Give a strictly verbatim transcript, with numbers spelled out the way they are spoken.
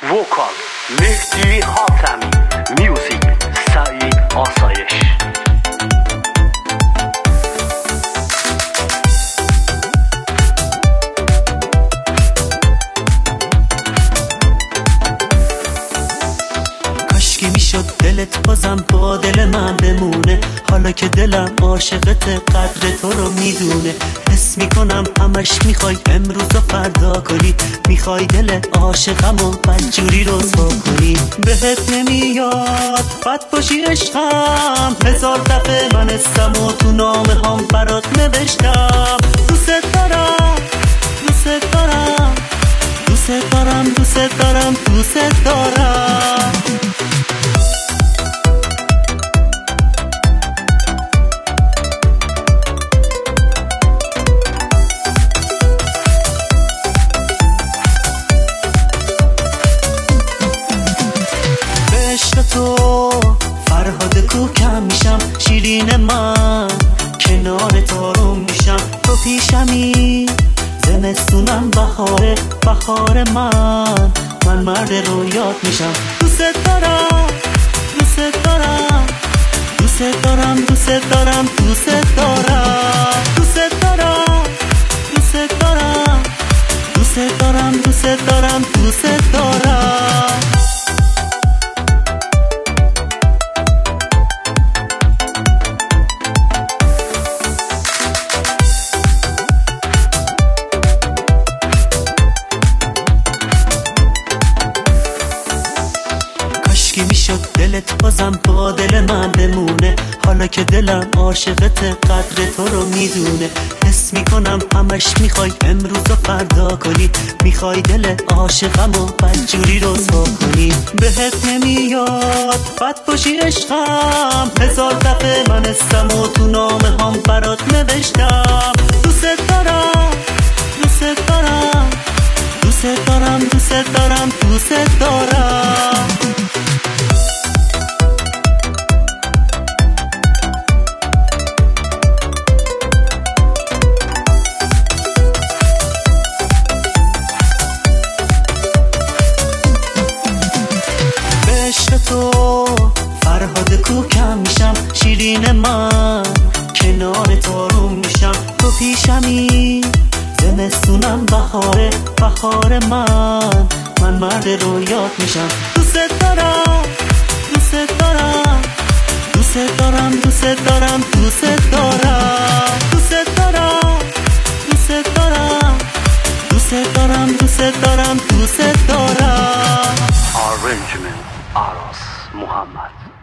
وکال مهدی حاتمی، میوزیک سعید آسایش. کاشکی میشد دلت بازم با دل من بمونه، حالا که دلم عاشقت قدر تو رو میدونه. حس میکنم همش میخوای امروز و فردا کنی، میخوای دل عاشقمو بدجوری رسوا کنی. بهت نمیاد بد باشی عشقم، هزار دفعه من اسم و تو نامه هم برات نوشتم. دوست دارم دوست دارم دوست دارم دوست دارم دوست دارم. تو فرهاد کوکم میشم، شیرین من کنار تارم میشم. تو پیشمی زمستونم بهاره، بهار من من مرد رویات میشم. دوست دارم دوست دارم دوست دارم دوست دارم دوست دارم دوست دارم دوست دارم دوست دارم دوست دارم دوست دارم. کاشکی میشد دلت بازم با دل من بمونه، حالا که دلم عاشقت قدر تو رو میدونه. حس میکنم همش میخوای امروز و فردا کنی، میخوای دل عاشقمو بدجوری رسوا کنی. بهت نمیاد بد باشی عشقم، هزار دفعه من اسم و تو نامه هم برات نوشتم. دوست دارم دوست دارم دوست دارم دوست دارم دوست دارم. تو فرهاد کوکم میشم، شیرین من کنار تارم میشم. تو پیشمی زمستونم بهاره، بهار من من مرد رویات میشم. دوست دارم دوست دارم دوست دارم دوست دارم دوست دارم دوست دارم دوست دارم دوست دارم دوست دارم دوست دارم. Arrangement Aras Muhammad.